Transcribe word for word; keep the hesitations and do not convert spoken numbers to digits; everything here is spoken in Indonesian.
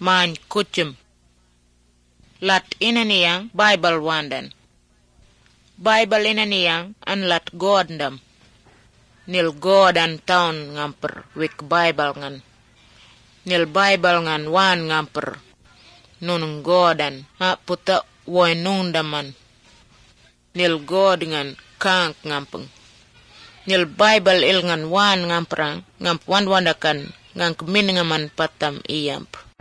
man kucum. Lat inaniyang Bible wandan. Bible inaniyang an lat godndam. Nil God an taun ngamper wik Bible ngan. Nil Bible ngan wan ngamper. Nunung godan ha puta woy nungdaman. Nil God ngan kank ngampeng. Nil Bible il ngan wan ngamperang ngamp wan wandakan ngang kemin ngaman patam iyamp.